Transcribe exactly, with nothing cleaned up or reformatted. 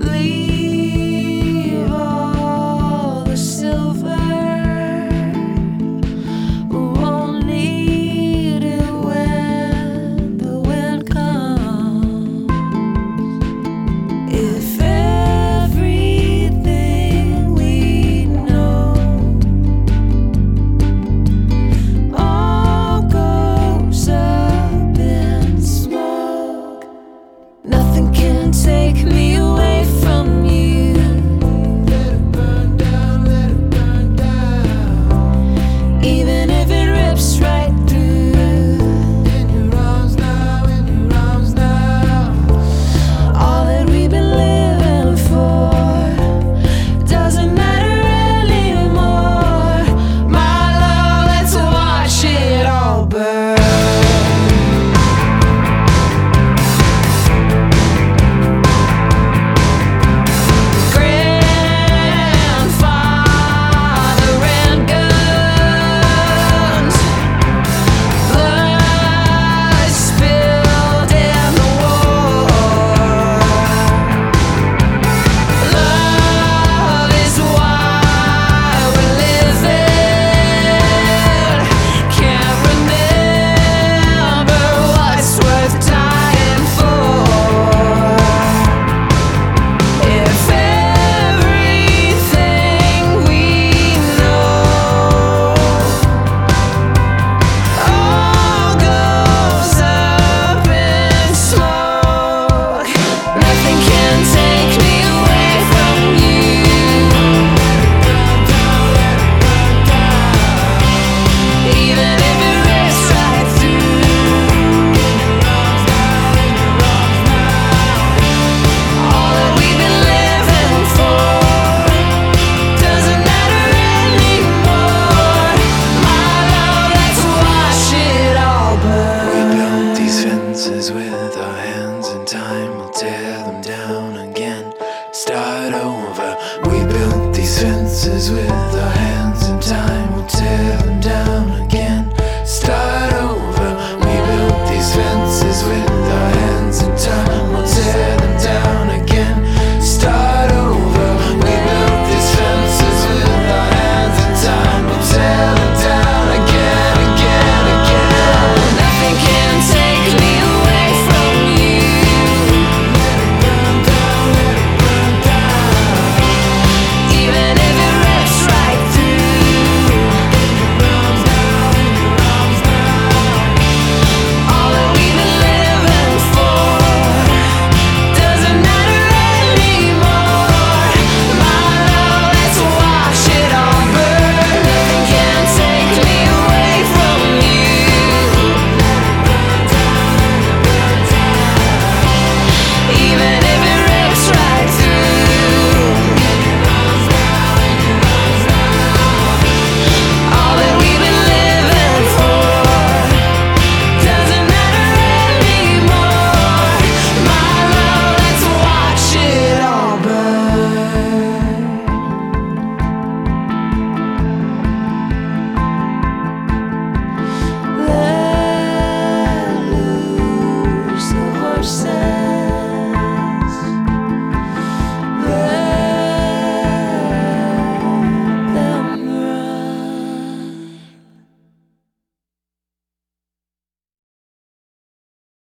Leave all the silver. We won't need it when the wind comes. If everything we know all goes up in smoke, nothing can take me away from you. Let it burn down, let it burn down. Even if it rips right through. In your arms now, in your arms now. All that we've been living for doesn't matter anymore. My love, let's watch it all burn. With our hands, and time will tear them down again. Start over. We built these fences with our hands, and time will tear them down